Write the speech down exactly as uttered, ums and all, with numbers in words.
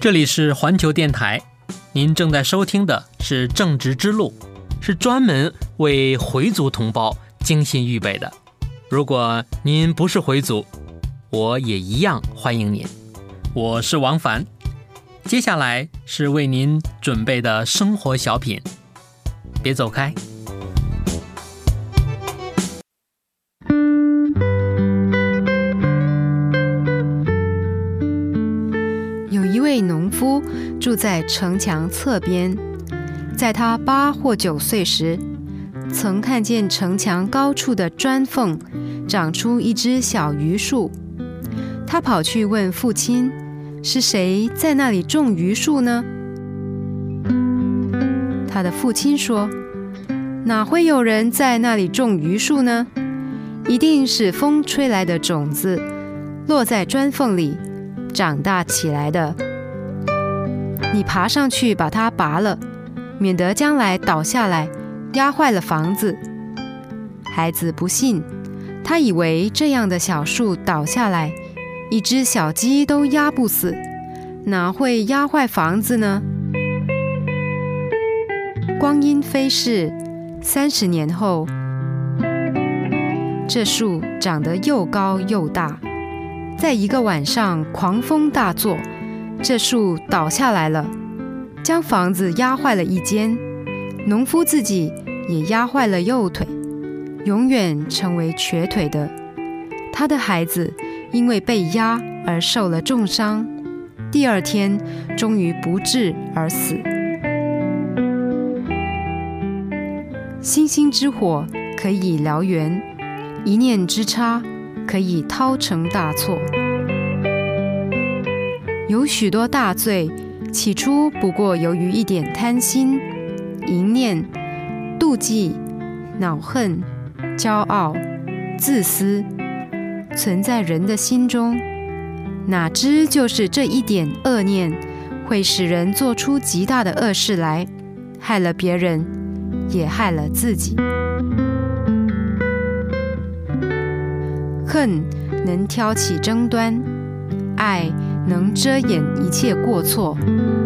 这里是环球电台，您正在收听的是正直之路，是专门为回族同胞精心预备的。如果您不是回族，我也一样欢迎您。我是王凡，接下来是为您准备的生活小品，别走开。 有一位农夫住在城墙侧边，在他八或九岁时，曾看见城墙高处的砖缝长出一只小榆树。他跑去问父亲，是谁在那里种榆树呢？他的父亲说，哪会有人在那里种榆树呢？一定是风吹来的种子落在砖缝里长大起来的。你爬上去把它拔了，免得将来倒下来压坏了房子。孩子不信，他以为这样的小树倒下来，一只小鸡都压不死，哪会压坏房子呢？光阴飞逝，三十年后，这树长得又高又大。在一个晚上，狂风大作，这树倒下来了，将房子压坏了一间，农夫自己也压坏了右腿，永远成为瘸腿的。他的孩子因为被压而受了重伤，第二天终于不治而死。星星之火可以燎原，一念之差可以掏成大错。有许多大罪，起初不过由于一点贪心、淫念、妒忌、恼恨、骄傲、自私，存在人的心中，哪知就是这一点恶念，会使人做出极大的恶事来，害了别人，也害了自己。恨能挑起争端，爱能遮掩一切过错。